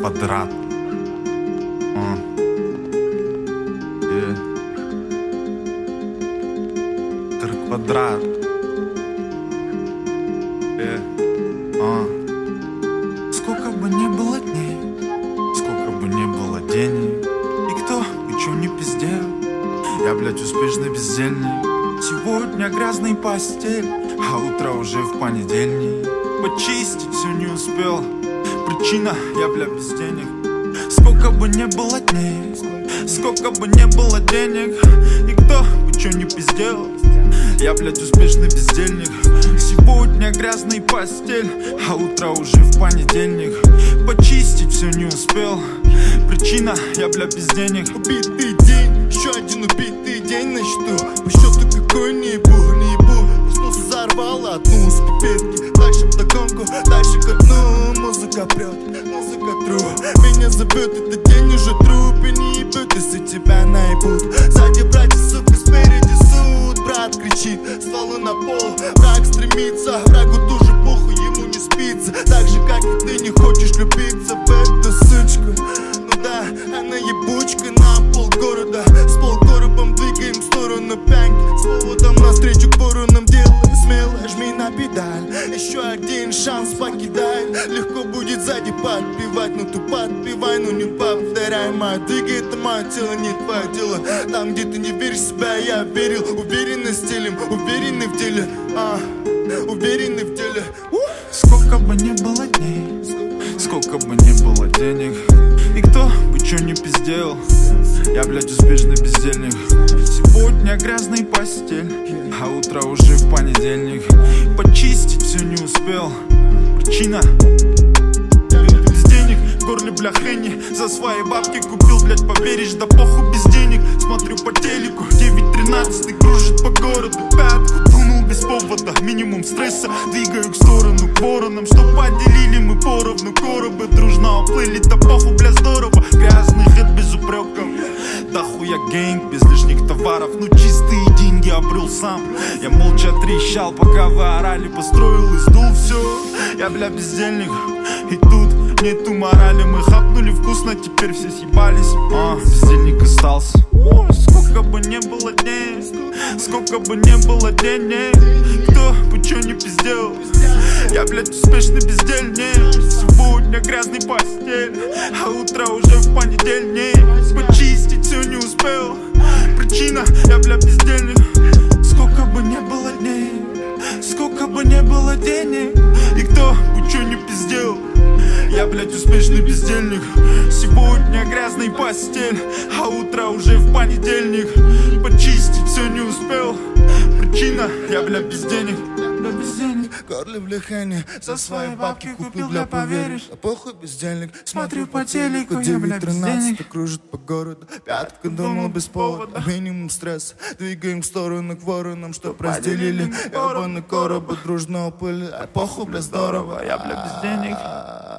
квадрат. Квадрат. Сколько бы ни было дней, сколько бы ни было денег, и кто бы чё не пиздел, я, блядь, успешный бездельник. Сегодня грязный постель, а утро уже в понедельник. Почистить все не успел, причина, я, бля, без денег. Сколько бы ни было дней, сколько бы ни было денег, и кто бы чё не пиздел, я, блядь, успешный бездельник. Сегодня грязный постель, а утро уже в понедельник. Почистить все не успел, причина, я, бля, без денег. Убитый день, еще один убитый день на счету. По счету какой не ебу. Проснулся, взорвала одну из пипетки. Дальше вдогонку, дальше ко дну. Музыка прет, музыка тру. Меня зовет, этот день уже труп. И не ебут, если тебя наебут. Сзади братья, сука, спереди суд. Брат кричит, стволы на пол. Враг стремится, врагу тоже похуй, ему не спится. Так же, как и ты не хочешь любиться в эту сучку. Ну да, она ебучка на полгорода. С полкоробом двигаем в сторону пянки. С поводом навстречу к воронам делай смело, жми на педаль. Еще один шанс покидай. Легко будет сзади подпевать, но ты подпевай, но не повторяй. Моя двигай, это мое тело, не твое дело. Там, где ты не веришь в себя, я верил. Уверенный стилем, уверенный в деле, уверенный в деле. Сколько бы ни было дней, сколько бы ни было денег, и кто бы чё не пиздел, я, блядь, успешный бездельник. Сегодня грязный постель, а утро уже в понедельник. Почистить все не успел, причина, без денег. В горле, бля, Хенни, за свои бабки купил, блядь, поверишь, да похуй без денег. Смотрю по телеку, 9:13 кружит по городу. Пятку тунул без повода, минимум стресса. Двигаю к сторону, к воронам, что поделили мы поровну. Коробы дружно уплыли, да похуй, бля, здорово. Грязный хит без упреков, да хуя гэнг без лишних товаров. Ну чистые деньги обрел сам. Я молча трещал, пока вы орали. Построил и сдул все, я, бля, бездельник. И тут нету морали. Мы хапнули вкусно, теперь все съебались. Бездельник остался. Сколько бы не было дней, сколько бы не было денег, кто бы чё не пиздел, я, блядь, успешный бездельник. Сегодня грязный постель, а утро уже в понедельник. Почистить все не успел, причина, я, бля, бездельник. Сколько бы не было дней, сколько бы не было денег, и кто бы чё не пиздел, я, блядь, успешный бездельник. Сегодня грязный постель, а утро уже в понедельник. Почистить все не успел, причина, я, бля, без денег. Горле в лихане, за свои бабки купил, бля, поверишь. А похуй бездельник, смотрю по телеку, я, бля, без денег. Кружит по городу, пятка думал без повода. Минимум стресс, двигаем в сторону к воронам, чтоб разделили. Ебаный коробы дружно уплыли, а похуй, бля, здорово, Я, бля, без денег.